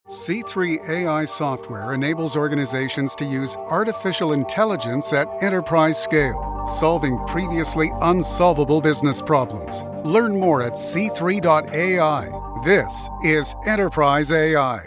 C3 AI software enables organizations to use artificial intelligence at enterprise scale, solving previously unsolvable business problems. Learn more at c3.ai. This is Enterprise AI.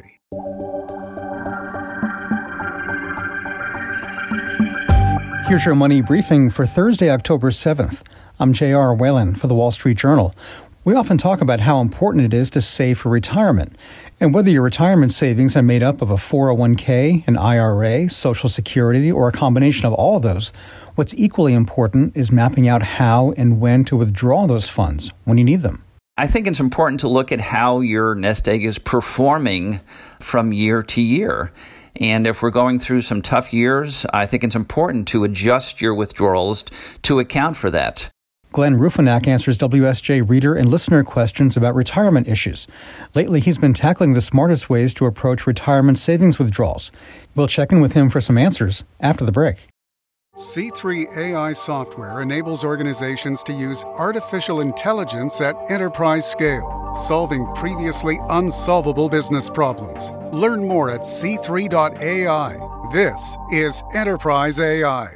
Here's your money briefing for Thursday, October 7th. I'm J.R. Whalen for the Wall Street Journal. We often talk about how important it is to save for retirement. And whether your retirement savings are made up of a 401k, an IRA, Social Security, or a combination of all of those, what's equally important is mapping out how and when to withdraw those funds when you need them. I think it's important to look at how your nest egg is performing from year to year. And if we're going through some tough years, I think it's important to adjust your withdrawals to account for that. Glenn Ruffinack answers WSJ reader and listener questions about retirement issues. Lately, he's been tackling the smartest ways to approach retirement savings withdrawals. We'll check in with him for some answers after the break. C3 AI software enables organizations to use artificial intelligence at enterprise scale, solving previously unsolvable business problems. Learn more at c3.ai. This is Enterprise AI.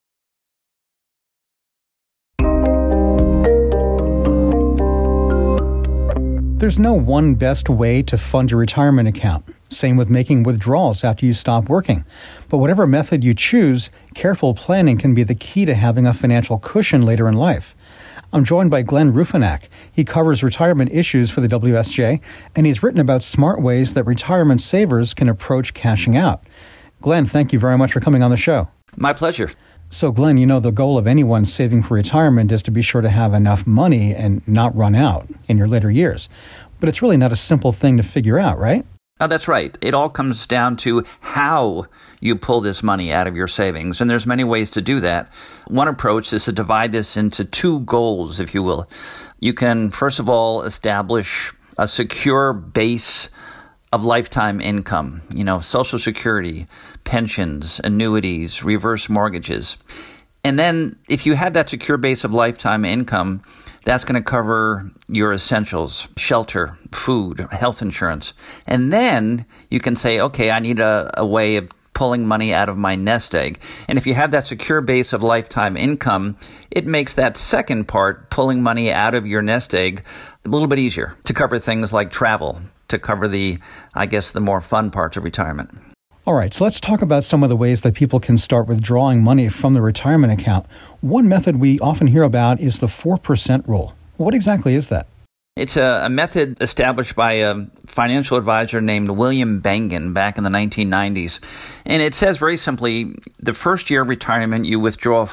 There's no one best way to fund your retirement account. Same with making withdrawals after you stop working. But whatever method you choose, careful planning can be the key to having a financial cushion later in life. I'm joined by Glenn Ruffinack. He covers retirement issues for the WSJ, and he's written about smart ways that retirement savers can approach cashing out. Glenn, thank you very much for coming on the show. My pleasure. So, Glenn, you know the goal of anyone saving for retirement is to be sure to have enough money and not run out in your later years. But it's really not a simple thing to figure out, right? Oh, that's right. It all comes down to how you pull this money out of your savings. And there's many ways to do that. One approach is to divide this into two goals, if you will. You can, first of all, establish a secure base of lifetime income, Social Security, pensions, annuities, reverse mortgages. And then if you have that secure base of lifetime income, that's going to cover your essentials, shelter, food, health insurance. And then you can say, okay, I need a way of pulling money out of my nest egg. And if you have that secure base of lifetime income, it makes that second part, pulling money out of your nest egg, a little bit easier to cover things like travel, to cover the more fun parts of retirement. All right, so let's talk about some of the ways that people can start withdrawing money from the retirement account. One method we often hear about is the 4% rule. What exactly is that? It's a method established by a financial advisor named William Bengen back in the 1990s. And it says very simply, the first year of retirement, you withdraw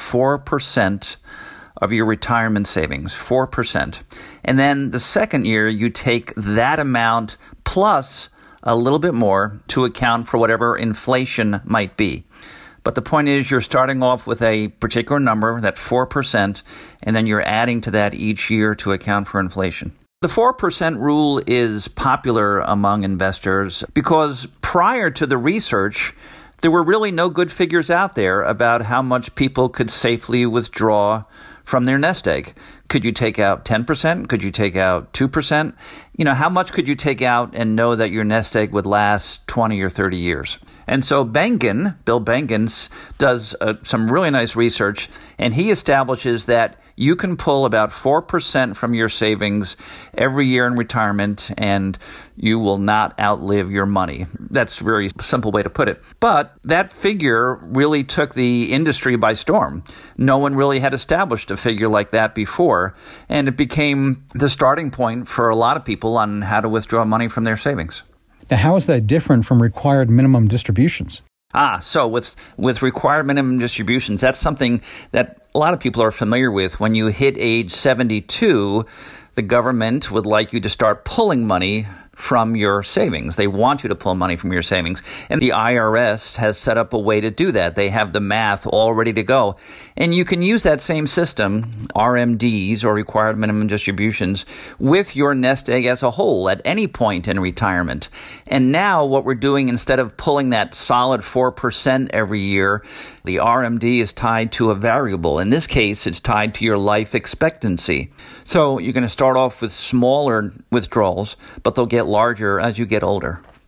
4% of your retirement savings, 4%. And then the second year, you take that amount plus a little bit more to account for whatever inflation might be. But the point is you're starting off with a particular number, that 4%, and then you're adding to that each year to account for inflation. The 4% rule is popular among investors because prior to the research, there were really no good figures out there about how much people could safely withdraw from their nest egg. Could you take out 10%? Could you take out 2%? How much could you take out and know that your nest egg would last 20 or 30 years? And so Bill Bengen, does some really nice research, and he establishes that you can pull about 4% from your savings every year in retirement, and you will not outlive your money. That's a very simple way to put it. But that figure really took the industry by storm. No one really had established a figure like that before, and it became the starting point for a lot of people on how to withdraw money from their savings. Now, how is that different from required minimum distributions? So with required minimum distributions, that's something that a lot of people are familiar with. When you hit age 72, the government would like you to start pulling money from your savings. They want you to pull money from your savings. And the IRS has set up a way to do that. They have the math all ready to go. And you can use that same system, RMDs or required minimum distributions, with your nest egg as a whole at any point in retirement. And now what we're doing, instead of pulling that solid 4% every year, the RMD is tied to a variable. In this case, it's tied to your life expectancy. So you're going to start off with smaller withdrawals, but they'll get larger as you get older.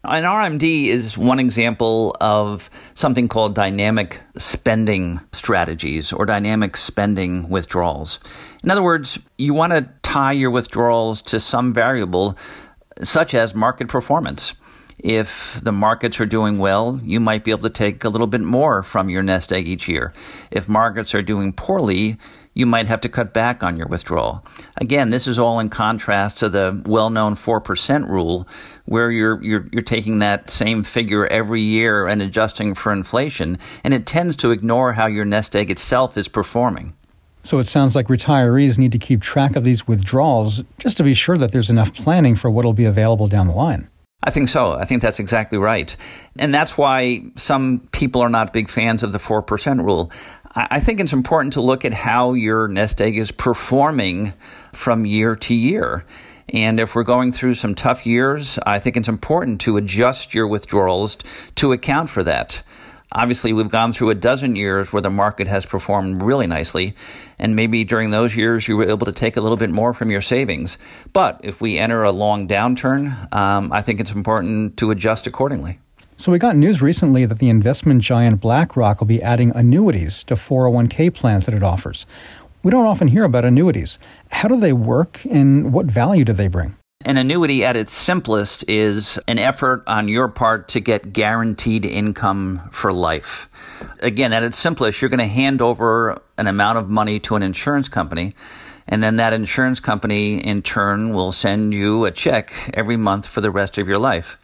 An RMD is one example of something called dynamic spending strategies or dynamic spending withdrawals. In other words, you want to tie your withdrawals to some variable such as market performance. If the markets are doing well, you might be able to take a little bit more from your nest egg each year. If markets are doing poorly, you might have to cut back on your withdrawal. Again, this is all in contrast to the well-known 4% rule, where you're taking that same figure every year and adjusting for inflation, and it tends to ignore how your nest egg itself is performing. So it sounds like retirees need to keep track of these withdrawals just to be sure that there's enough planning for what will be available down the line. I think so. I think that's exactly right. And that's why some people are not big fans of the 4% rule. I think it's important to look at how your nest egg is performing from year to year. And if we're going through some tough years, I think it's important to adjust your withdrawals to account for that. Obviously, we've gone through a dozen years where the market has performed really nicely, and maybe during those years you were able to take a little bit more from your savings. But if we enter a long downturn, I think it's important to adjust accordingly. So we got news recently that the investment giant BlackRock will be adding annuities to 401k plans that it offers. We don't often hear about annuities. How do they work, and what value do they bring? An annuity at its simplest is an effort on your part to get guaranteed income for life. Again, at its simplest, you're going to hand over an amount of money to an insurance company, and then that insurance company in turn will send you a check every month for the rest of your life.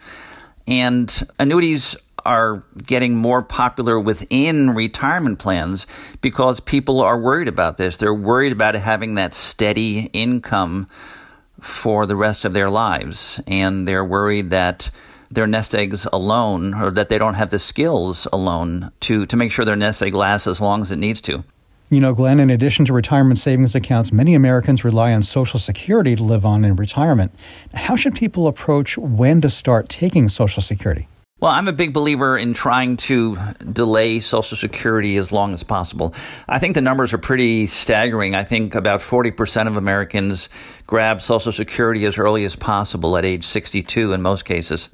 And annuities are getting more popular within retirement plans because people are worried about this. They're worried about having that steady income for the rest of their lives. And they're worried that their nest eggs alone, or that they don't have the skills alone to make sure their nest egg lasts as long as it needs to. You know, Glenn, in addition to retirement savings accounts, many Americans rely on Social Security to live on in retirement. How should people approach when to start taking Social Security? Well, I'm a big believer in trying to delay Social Security as long as possible. I think the numbers are pretty staggering. I think about 40% of Americans grab Social Security as early as possible at age 62 in most cases.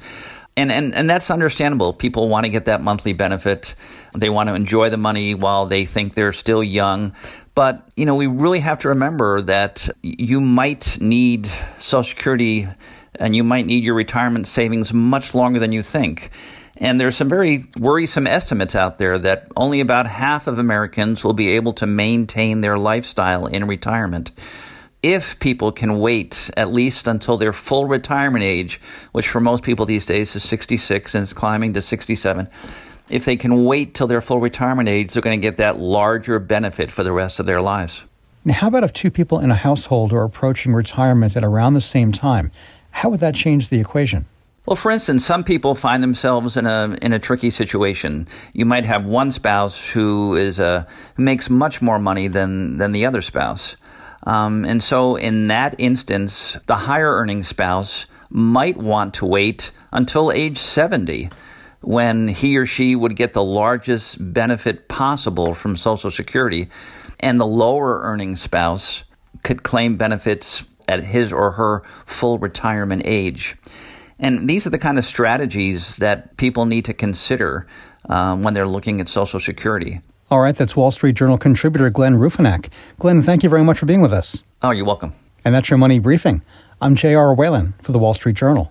And that's understandable. People want to get that monthly benefit. They want to enjoy the money while they think they're still young. But, you know, we really have to remember that you might need Social Security and you might need your retirement savings much longer than you think. And there's some very worrisome estimates out there that only about half of Americans will be able to maintain their lifestyle in retirement. If people can wait at least until their full retirement age, which for most people these days is 66 and it's climbing to 67, if they can wait till their full retirement age, they're going to get that larger benefit for the rest of their lives. Now, how about if two people in a household are approaching retirement at around the same time? How would that change the equation? Well, for instance, some people find themselves in a tricky situation. You might have one spouse who makes much more money than the other spouse. And so in that instance, the higher earning spouse might want to wait until age 70 when he or she would get the largest benefit possible from Social Security, and the lower earning spouse could claim benefits at his or her full retirement age. And these are the kind of strategies that people need to consider when they're looking at Social Security. All right, that's Wall Street Journal contributor Glenn Ruffinack. Glenn, thank you very much for being with us. Oh, you're welcome. And that's your Money Briefing. I'm J.R. Whalen for the Wall Street Journal.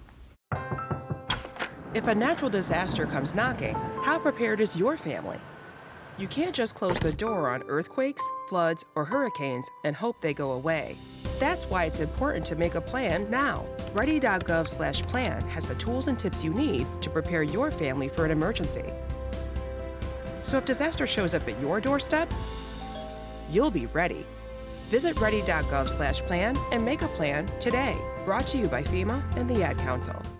If a natural disaster comes knocking, how prepared is your family? You can't just close the door on earthquakes, floods, or hurricanes and hope they go away. That's why it's important to make a plan now. Ready.gov/plan has the tools and tips you need to prepare your family for an emergency. So if disaster shows up at your doorstep, you'll be ready. Visit ready.gov/plan and make a plan today. Brought to you by FEMA and the Ad Council.